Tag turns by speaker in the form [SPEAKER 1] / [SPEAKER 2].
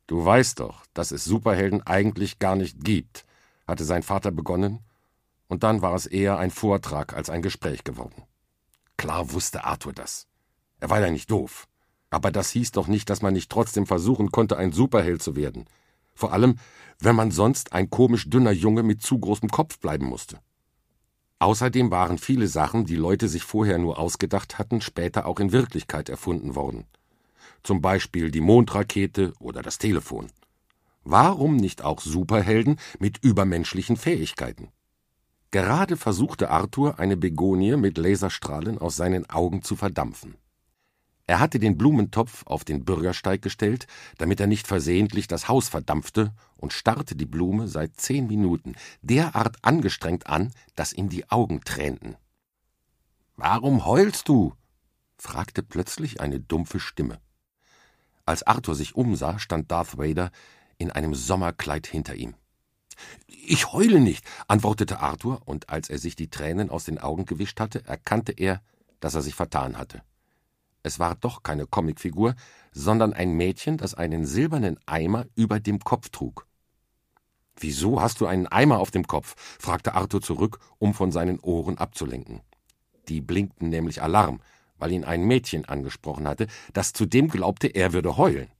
[SPEAKER 1] »Du weißt doch, dass es Superhelden eigentlich gar nicht gibt«, hatte sein Vater begonnen, und dann war es eher ein Vortrag als ein Gespräch geworden. Klar wusste Arthur das. Er war ja nicht doof. Aber das hieß doch nicht, dass man nicht trotzdem versuchen konnte, ein Superheld zu werden. Vor allem, wenn man sonst ein komisch dünner Junge mit zu großem Kopf bleiben musste. Außerdem waren viele Sachen, die Leute sich vorher nur ausgedacht hatten, später auch in Wirklichkeit erfunden worden. Zum Beispiel die Mondrakete oder das Telefon. Warum nicht auch Superhelden mit übermenschlichen Fähigkeiten? Gerade versuchte Arthur, eine Begonie mit Laserstrahlen aus seinen Augen zu verdampfen. Er hatte den Blumentopf auf den Bürgersteig gestellt, damit er nicht versehentlich das Haus verdampfte, und starrte die Blume seit 10 Minuten derart angestrengt an, dass ihm die Augen tränten. »Warum heulst du?« fragte plötzlich eine dumpfe Stimme. Als Arthur sich umsah, stand Darth Vader in einem Sommerkleid hinter ihm. »Ich heule nicht«, antwortete Arthur, und als er sich die Tränen aus den Augen gewischt hatte, erkannte er, dass er sich vertan hatte. Es war doch keine Comicfigur, sondern ein Mädchen, das einen silbernen Eimer über dem Kopf trug. »Wieso hast du einen Eimer auf dem Kopf?« fragte Arthur zurück, um von seinen Ohren abzulenken. Die blinkten nämlich Alarm, weil ihn ein Mädchen angesprochen hatte, das zudem glaubte, er würde heulen.